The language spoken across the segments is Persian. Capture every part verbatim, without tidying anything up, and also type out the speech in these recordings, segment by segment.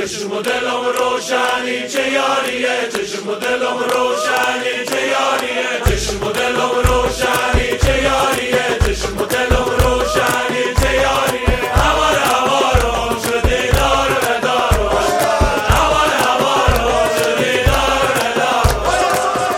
چشم و دلم روشنی چه یاریه، چشم و دلم روشنی چه یاریه، چشم و دلم روشنی چه یاریه، چشم و دلم روشنی چه یاریه. هوار هوارم شدی دار و دارم، هوار هوارم شدی دار و دارم.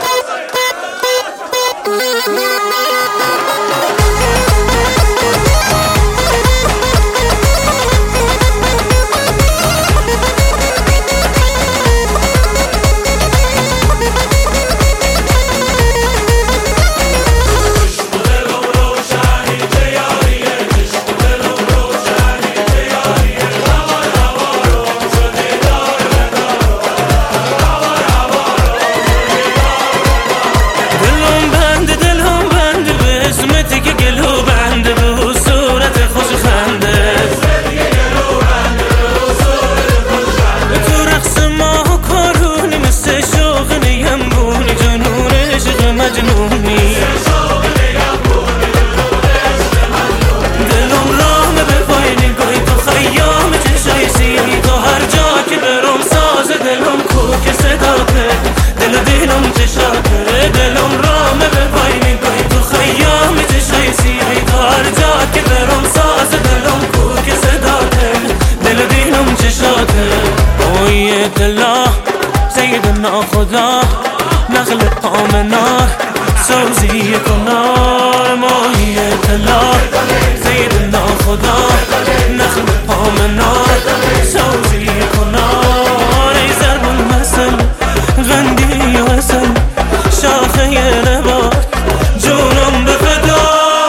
سیدنا خدا نخل آمنار سوزی کنار ماهی اطلاع سیدنا خدا نخل آمنار سوزی کنار ای ضرب المثل غندی و حسن شاخه نبات جونم به فدا.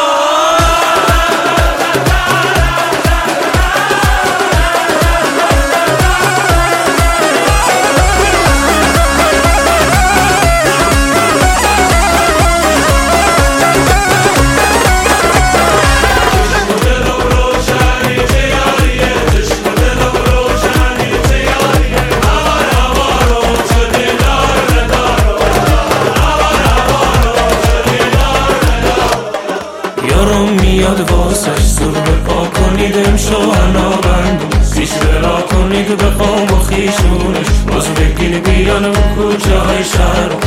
میاد واسش زور به پا کنید امشو هنا بندم پیش برا کنید بخوام و خیشونش باز بگین بیان و کوچه های شهرم